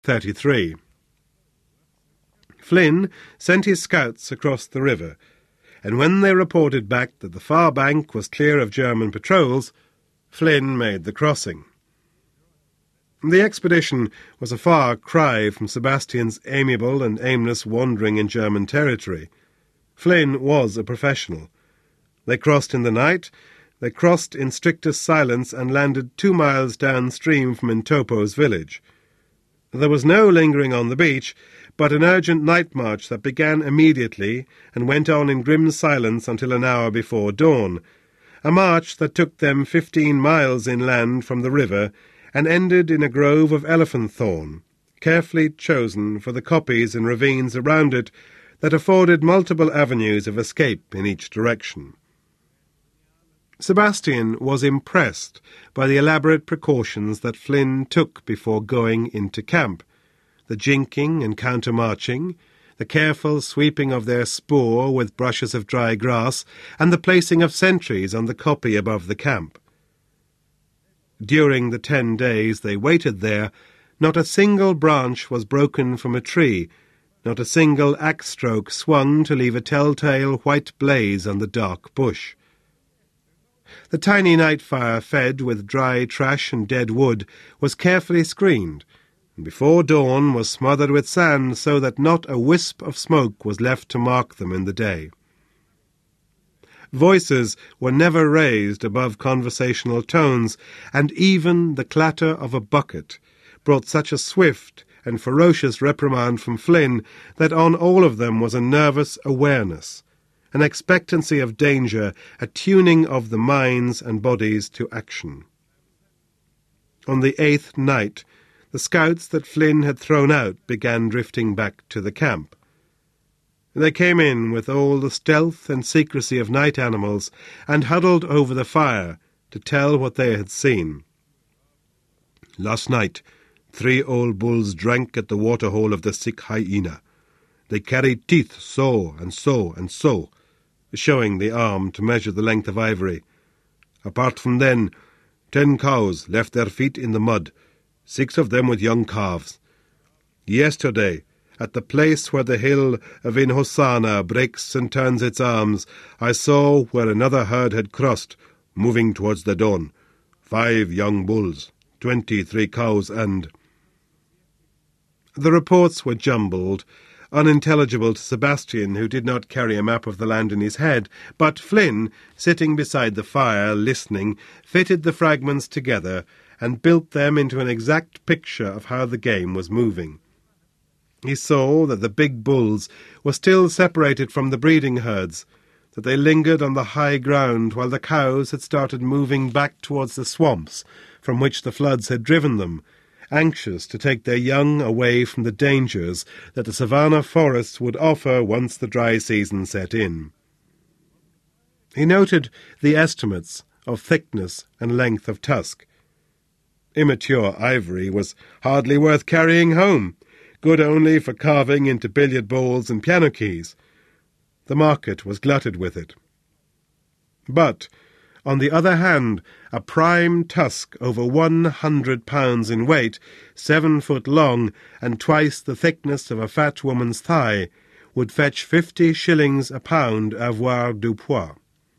33. Flynn sent his scouts across the river, and when they reported back that the far bank was clear of German patrols, Flynn made the crossing. The expedition was a far cry from Sebastian's amiable and aimless wandering in German territory. Flynn was a professional. They crossed in the night, they crossed in strictest silence and landed 2 miles downstream from Intopo's village. There was no lingering on the beach, but an urgent night march that began immediately and went on in grim silence until an hour before dawn, a march that took them 15 miles inland from the river and ended in a grove of elephant thorn, carefully chosen for the kopjes and ravines around it that afforded multiple avenues of escape in each direction. Sebastian was impressed by the elaborate precautions that Flynn took before going into camp, the jinking and counter-marching, the careful sweeping of their spoor with brushes of dry grass, and the placing of sentries on the kopje above the camp. During the 10 days they waited there, not a single branch was broken from a tree, not a single axe-stroke swung to leave a telltale white blaze on the dark bush. The tiny night fire, fed with dry trash and dead wood, was carefully screened, and before dawn was smothered with sand so that not a wisp of smoke was left to mark them in the day. Voices were never raised above conversational tones, and even the clatter of a bucket brought such a swift and ferocious reprimand from Flynn that on all of them was a nervous awareness, an expectancy of danger, a tuning of the minds and bodies to action. On the 8th night, the scouts that Flynn had thrown out began drifting back to the camp. They came in with all the stealth and secrecy of night animals and huddled over the fire to tell what they had seen. Last night, 3 old bulls drank at the waterhole of the sick hyena. They carried teeth so and so and so, showing the arm to measure the length of ivory. Apart from then, 10 cows left their feet in the mud, 6 of them with young calves. Yesterday, at the place where the hill of Inhossana breaks and turns its arms, I saw where another herd had crossed, moving towards the dawn. 5 young bulls, 23 cows, and... The reports were jumbled, unintelligible to Sebastian, who did not carry a map of the land in his head, but Flynn, sitting beside the fire, listening, fitted the fragments together and built them into an exact picture of how the game was moving. He saw that the big bulls were still separated from the breeding herds, that they lingered on the high ground while the cows had started moving back towards the swamps from which the floods had driven them, anxious to take their young away from the dangers that the savanna forests would offer once the dry season set in. He noted the estimates of thickness and length of tusk. Immature ivory was hardly worth carrying home, good only for carving into billiard balls and piano keys. The market was glutted with it. But, on the other hand, a prime tusk over 100 pounds in weight, 7 foot long, and twice the thickness of a fat woman's thigh, would fetch 50 shillings a pound avoir du poids.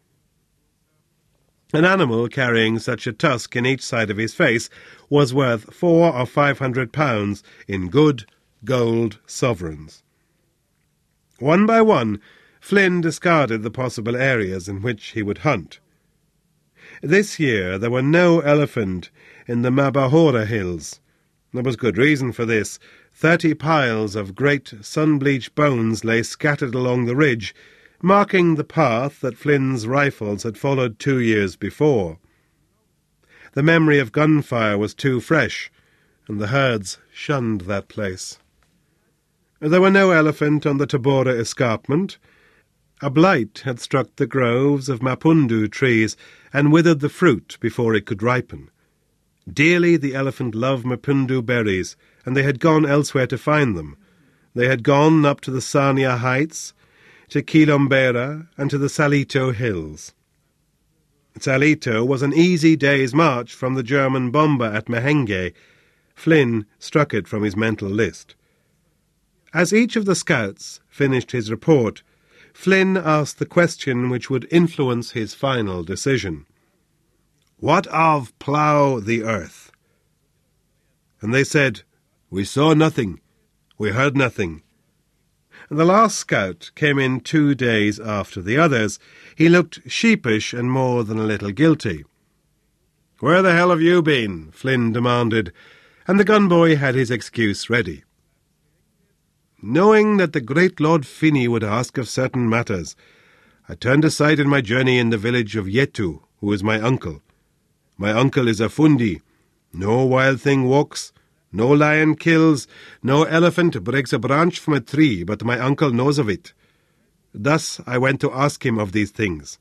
An animal carrying such a tusk in each side of his face was worth 400 or 500 pounds in good gold sovereigns. One by one, Flynn discarded the possible areas in which he would hunt. This year there were no elephant in the Mabahora hills. There was good reason for this. 30 piles of great sun-bleached bones lay scattered along the ridge, marking the path that Flynn's rifles had followed 2 years before. The memory of gunfire was too fresh, and the herds shunned that place. There were no elephant on the Tabora escarpment. A blight had struck the groves of Mapundu trees and withered the fruit before it could ripen. Dearly the elephant loved Mapundu berries, and they had gone elsewhere to find them. They had gone up to the Sania Heights, to Quilombera, and to the Salito Hills. Salito was an easy day's march from the German bomber at Mahenge. Flynn struck it from his mental list. As each of the scouts finished his report, Flynn asked the question which would influence his final decision. "What of plough the earth?" And they said, "We saw nothing, we heard nothing." And the last scout came in 2 days after the others. He looked sheepish and more than a little guilty. "Where the hell have you been?" Flynn demanded, and the gunboy had his excuse ready. "Knowing that the great Lord Finney would ask of certain matters, I turned aside in my journey in the village of Yetu, who is my uncle. My uncle is a Fundi. No wild thing walks, no lion kills, no elephant breaks a branch from a tree, but my uncle knows of it. Thus I went to ask him of these things."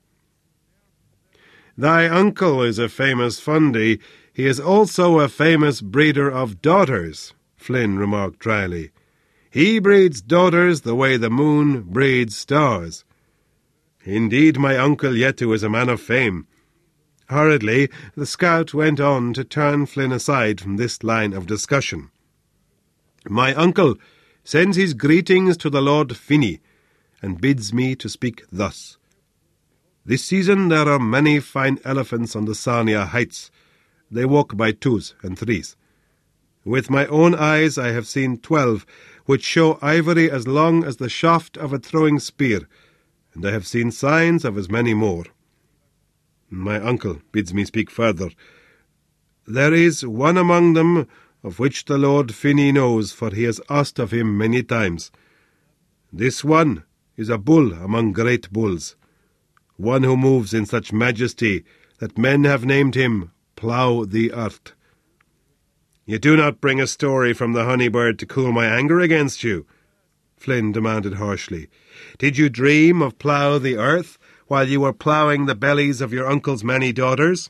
"Thy uncle is a famous Fundi. He is also a famous breeder of daughters," Flynn remarked dryly. "He breeds daughters the way the moon breeds stars." "Indeed, my uncle Yetu is a man of fame." Hurriedly, the scout went on to turn Flynn aside from this line of discussion. "My uncle sends his greetings to the Lord Finney, and bids me to speak thus. This season there are many fine elephants on the Sarnia heights. They walk by 2s and 3s. With my own eyes I have seen 12, which show ivory as long as the shaft of a throwing spear, and I have seen signs of as many more. My uncle bids me speak further. There is one among them of which the Lord Finney knows, for he has asked of him many times. This one is a bull among great bulls, one who moves in such majesty that men have named him Plough the Earth." "You do not bring a story from the honey bird to cool my anger against you?" Flynn demanded harshly. "Did you dream of Plough the Earth while you were ploughing the bellies of your uncle's many daughters?"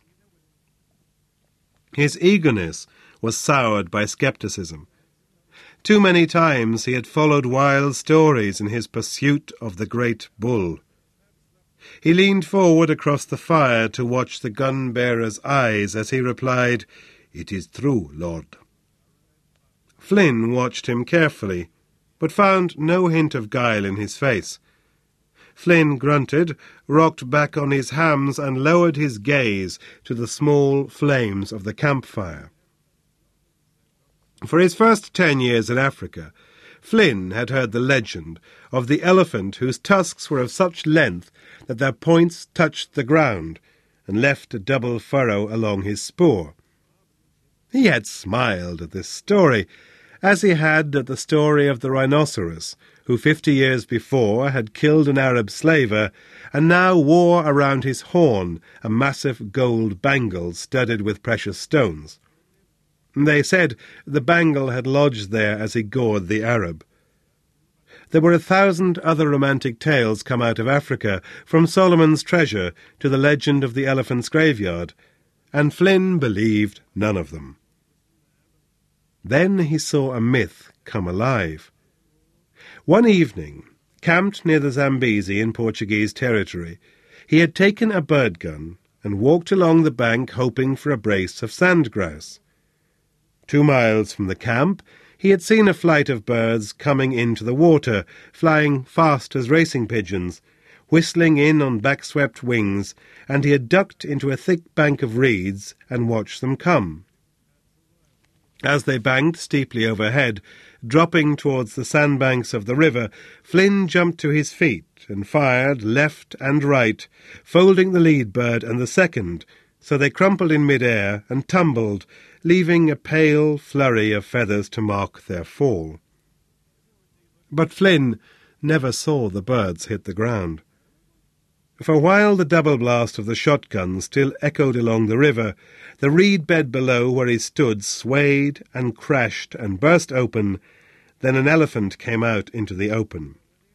His eagerness was soured by skepticism. Too many times he had followed wild stories in his pursuit of the great bull. He leaned forward across the fire to watch the gun-bearer's eyes as he replied, "It is true, Lord." Flynn watched him carefully, but found no hint of guile in his face. Flynn grunted, rocked back on his hams, and lowered his gaze to the small flames of the campfire. For his first 10 years in Africa, Flynn had heard the legend of the elephant whose tusks were of such length that their points touched the ground and left a double furrow along his spoor. He had smiled at this story, as he had at the story of the rhinoceros, who 50 years before had killed an Arab slaver, and now wore around his horn a massive gold bangle studded with precious stones. They said the bangle had lodged there as he gored the Arab. There were 1,000 other romantic tales come out of Africa, from Solomon's treasure to the legend of the elephant's graveyard, and Flynn believed none of them. Then he saw a myth come alive. One evening, camped near the Zambezi in Portuguese territory, he had taken a bird gun and walked along the bank hoping for a brace of sandgrouse. 2 miles from the camp, he had seen a flight of birds coming into the water, flying fast as racing pigeons, whistling in on back-swept wings, and he had ducked into a thick bank of reeds and watched them come. As they banked steeply overhead, dropping towards the sandbanks of the river, Flynn jumped to his feet and fired left and right, folding the lead bird and the second, so they crumpled in mid-air and tumbled, leaving a pale flurry of feathers to mark their fall. But Flynn never saw the birds hit the ground. For while the double blast of the shotgun still echoed along the river, the reed bed below where he stood swayed and crashed and burst open. Then an elephant came out into the open.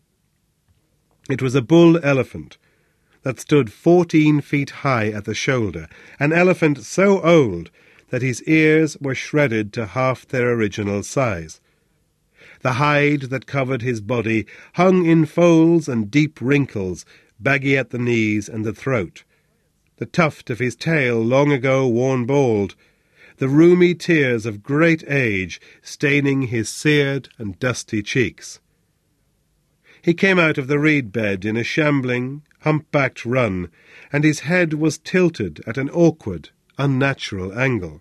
It was a bull elephant that stood 14 feet high at the shoulder, an elephant so old that his ears were shredded to half their original size. The hide that covered his body hung in folds and deep wrinkles, baggy at the knees and the throat. The tuft of his tail long ago worn bald. the rheumy tears of great age staining his seared and dusty cheeks. He came out of the reed bed in a shambling, hump-backed run, and his head was tilted at an awkward, unnatural angle.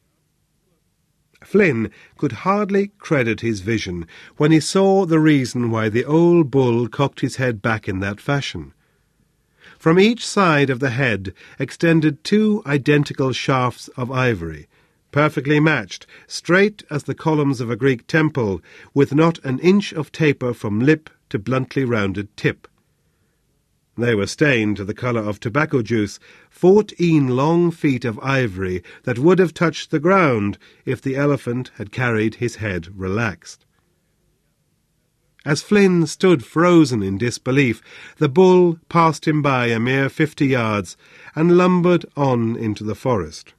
Flynn could hardly credit his vision when he saw the reason why the old bull cocked his head back in that fashion. From each side of the head extended two identical shafts of ivory, perfectly matched, straight as the columns of a Greek temple, with not an inch of taper from lip to bluntly rounded tip. They were stained to the colour of tobacco juice, 14 long feet of ivory that would have touched the ground if the elephant had carried his head relaxed. As Flynn stood frozen in disbelief, the bull passed him by a mere 50 yards and lumbered on into the forest.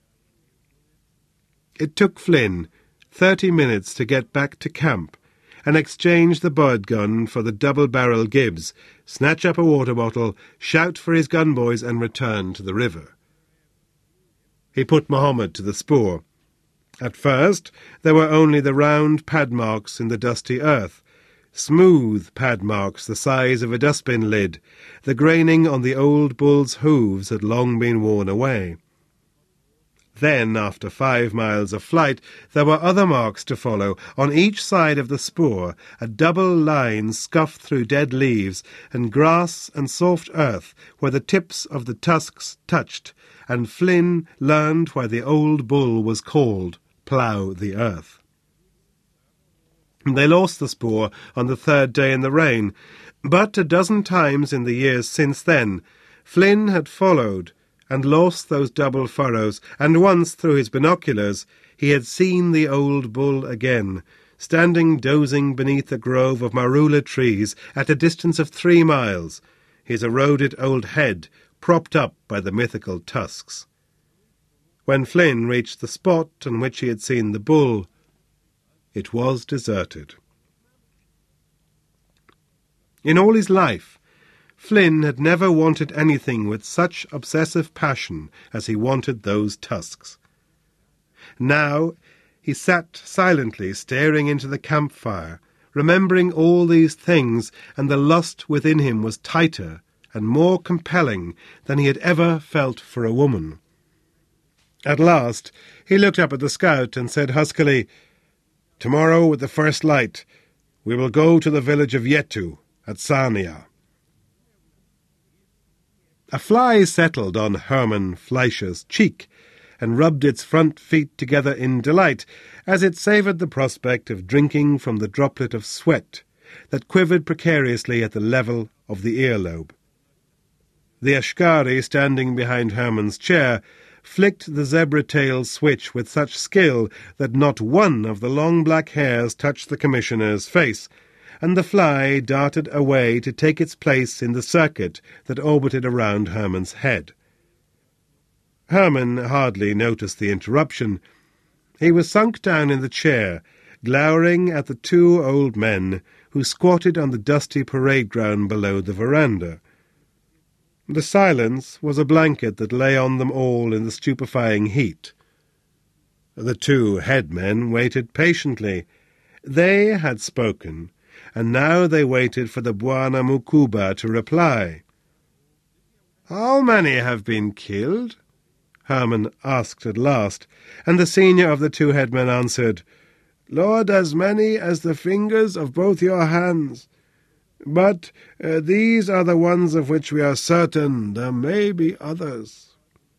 It took Flynn 30 minutes to get back to camp and exchange the bird gun for the double-barrel Gibbs, snatch up a water bottle, shout for his gun boys, and return to the river. He put Mohammed to the spoor. At first there were only the round pad marks in the dusty earth, smooth pad marks the size of a dustbin lid. The graining on the old bull's hooves had long been worn away. Then, after 5 miles of flight, there were other marks to follow. On each side of the spoor, a double line scuffed through dead leaves and grass and soft earth where the tips of the tusks touched, and Flynn learned why the old bull was called Plough the Earth. They lost the spoor on the 3rd day in the rain, but a dozen times in the years since then, Flynn had followed and lost those double furrows, and once, through his binoculars, he had seen the old bull again, standing dozing beneath a grove of marula trees at a distance of 3 miles, his eroded old head propped up by the mythical tusks. When Flynn reached the spot on which he had seen the bull, it was deserted. In all his life, Flynn had never wanted anything with such obsessive passion as he wanted those tusks. Now he sat silently staring into the campfire, remembering all these things, and the lust within him was tighter and more compelling than he had ever felt for a woman. At last he looked up at the scout and said huskily, "Tomorrow, with the first light, we will go to the village of Yetu at Sania." A fly settled on Herman Fleischer's cheek and rubbed its front feet together in delight as it savoured the prospect of drinking from the droplet of sweat that quivered precariously at the level of the earlobe. The Ashkari, standing behind Herman's chair, flicked the zebra-tail switch with such skill that not one of the long black hairs touched the commissioner's face, and the fly darted away to take its place in the circuit that orbited around Herman's head. Herman hardly noticed the interruption. He was sunk down in the chair, glowering at the 2 old men who squatted on the dusty parade ground below the veranda. The silence was a blanket that lay on them all in the stupefying heat. The 2 headmen waited patiently. They had spoken, and now they waited for the Bwana Mukubwa to reply. "How many have been killed?" Herman asked at last, and the senior of the 2 headmen answered, "Lord, as many as the fingers of both your hands. But these are the ones of which we are certain. There may be others."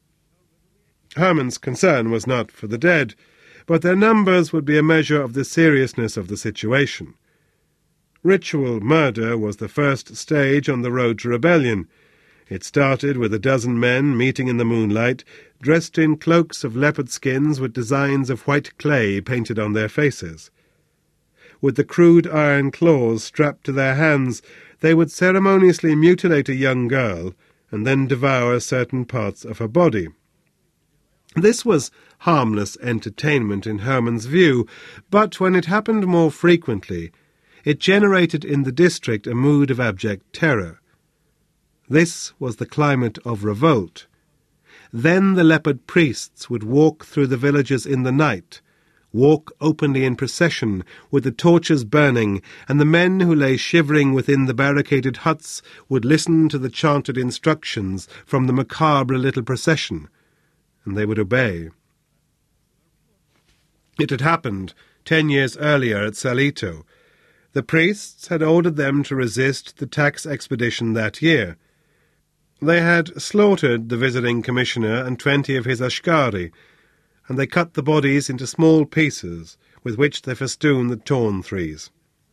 Herman's concern was not for the dead, but their numbers would be a measure of the seriousness of the situation. Ritual murder was the first stage on the road to rebellion. It started with a dozen men meeting in the moonlight, dressed in cloaks of leopard skins with designs of white clay painted on their faces. With the crude iron claws strapped to their hands, they would ceremoniously mutilate a young girl and then devour certain parts of her body. This was harmless entertainment in Herman's view, but when it happened more frequently, it generated in the district a mood of abject terror. This was the climate of revolt. Then the leopard priests would walk through the villages in the night, walk openly in procession with the torches burning, and the men who lay shivering within the barricaded huts would listen to the chanted instructions from the macabre little procession, and they would obey. It had happened 10 years earlier at Salito. The priests had ordered them to resist the tax expedition that year. They had slaughtered the visiting commissioner and 20 of his Ashkari, and they cut the bodies into small pieces with which they festooned the torn trees.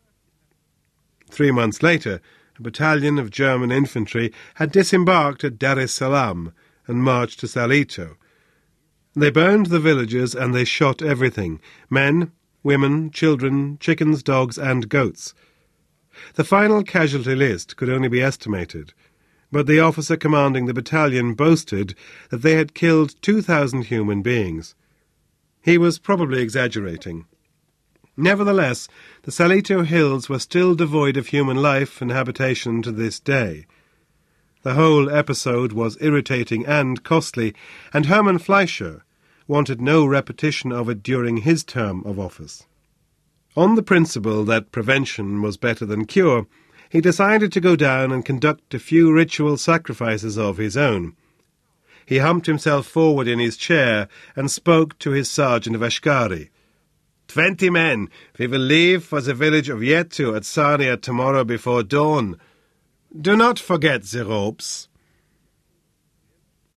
3 months later, a battalion of German infantry had disembarked at Dar es Salaam and marched to Salito. They burned the villages and they shot everything: men, women, children, chickens, dogs, and goats. The final casualty list could only be estimated, but the officer commanding the battalion boasted that they had killed 2,000 human beings. He was probably exaggerating. Nevertheless, the Salito Hills were still devoid of human life and habitation to this day. The whole episode was irritating and costly, and Hermann Fleischer wanted no repetition of it during his term of office. On the principle that prevention was better than cure, he decided to go down and conduct a few ritual sacrifices of his own. He humped himself forward in his chair and spoke to his sergeant of Ashkari. 20 men. We will leave for the village of Yetu at Sarnia tomorrow before dawn. Do not forget the ropes.